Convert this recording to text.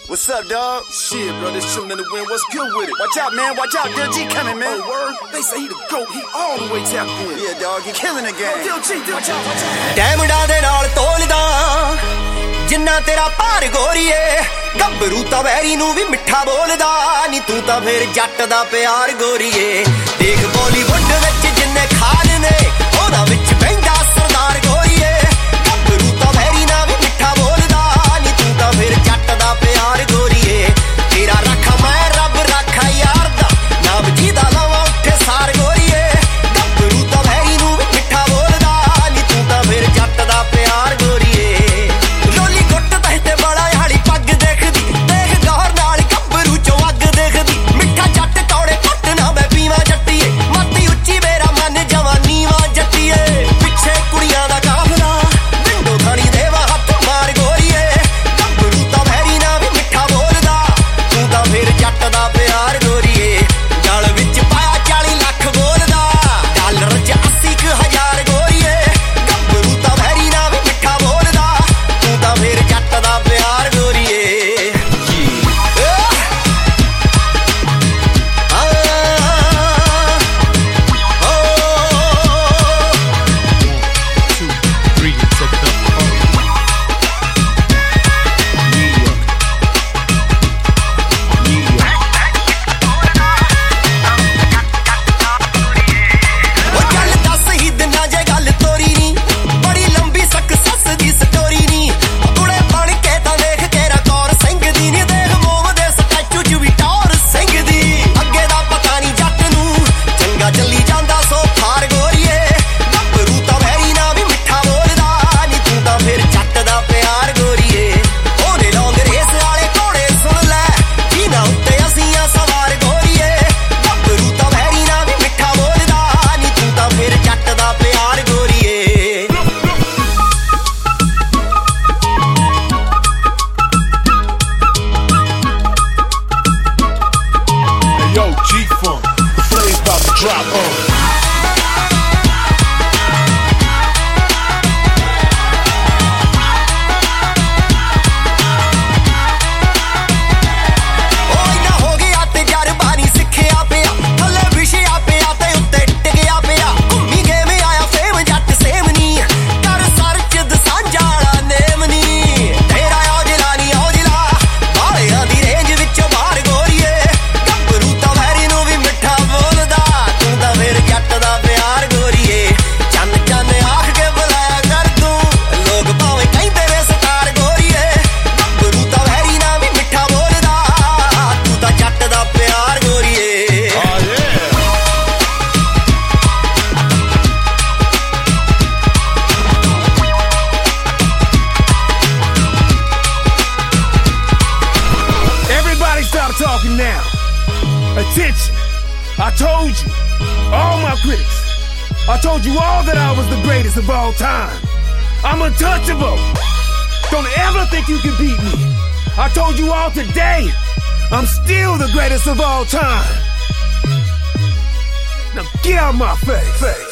What's up, dog? Shit, bro, this chillin' in the wind. What's good with it? Watch out, man. Watch out. Dil G coming, man. Oh, word? They say he the GOAT. He all the way tapped in. Yeah, dog. He killing the game. Dil G, watch out, watch out. ਡੈਮਡਾ ਦੇ ਨਾਲ ਤੋਲਦਾ ਜਿੰਨਾ ਤੇਰਾ ਭਾਰ ਗੋਰੀਏ ਗੱਭਰੂ ਤਾਂ very ਨੂੰ ਵੀ ਮਿੱਠਾ ਬੋਲਦਾ ਨੀ ਤੂੰ ਤਾਂ ਫੇਰ ਜੱਟ ਦਾ ਪਿਆਰ ਗੋਰੀਏ ਦੇਖ ਬਾਲੀਵੁੱਡ ਵਿੱਚ ਜਿੰਨੇ ਖਾਨ ਨੇ ਉਹਦਾ ਵਿੱਚ ਬੈਂਦਾ ਸਰਦਾਰ ਗੋਰੀਏ ਗੱਭਰੂ ਤਾਂ ਵੈਰੀ ਨਾਲ ਵੀ ਮਿੱਠਾ ਬੋਲਦਾ ਨੀ ਤੂੰ ਤਾਂ ਫੇਰ ਜੱਟ ਦਾ ਪਿਆਰ ਗੋਰੀਏ ਤੇਰਾ ਰੱਖਾ ਮੈਂ ਰੱਬ ਰੱਖਾ ਯਾਰ ਦਾ ਨਾਮ ਜਿਹਦਾ ਲਾਵਾਂ ਉੱਥੇ ਸਾਰ ਗੋਰੀਏ ਗੱਭਰੂ ਤਾਂ ਵੈਰੀ ਨੂੰ ਵੀ ਮਿੱਠਾ ਬੋਲਦਾ ਨੀ ਤੂੰ ਤਾਂ ਫੇਰ ਜੱਟ ਦਾ ਪਿਆਰ ਗੋਰੀਏ ਲੋਲੀ ਗੁੱਟ ਤੇ ਬੜਾ ਹਾਲੀ ਪੱਗ ਦੇਖਦੀ ਦੇਖ ਗੌਰ ਨਾਲ ਗੱਭਰੂ ਚੋਂ ਅੱਗ ਦੇਖਦੀ ਮਿੱਠਾ ਜੱਟ ਕੌੜੇ ਘੁੱਟ ਨਾ ਮੈਂ ਪੀਵਾਂ ਜੱਟੀਏ ਮਾਤੀ ਉੱਚੀ ਮੇਰਾ ਮਨ ਜਵਾਨੀ ਵਾਂ ਜੱਟੀਏ ਪਿੱਛੇ ਕੁੜੀਆਂ ਦਾ ਕਾਫਲਾ ਵਿੰਡੋ ਥਾਣੀ ਦੇਵਾ ਹੱਥ ਮਾਰ ਗੋਰੀਏ ਗੱਭਰੂ ਤਾਂ ਵੈਰੀ ਨਾ ਵੀ ਮਿੱਠਾ ਬੋਲਦਾ ਤੂੰ ਤਾਂ ਫੇਰ ਜੱਟ ਦਾ ਪਿਆਰ ਗੋਰੀਏ ਗਲ ਵਿੱਚ ਪਾਇਆ 40 ਲੱਖ ਬੋਲਦਾ ਡਾਲਰ 'ਚ 80,000 ਗੋਰੀਏ ਗੱਭਰੂ ਤਾਂ ਵੈਰੀ ਨਾ ਵੀ ਮਿੱਠਾ ਬੋਲਦਾ ਤੂੰ ਤਾਂ ਫੇਰ ਜੱਟ ਦਾ ਪਿਆਰ ਗੋਰੀਏ Talking now. Attention. I told you, all my critics, I told you all that I was the greatest of all time. I'm untouchable. Don't ever think you can beat me. I told you all today, I'm still the greatest of all time. Now get out my face.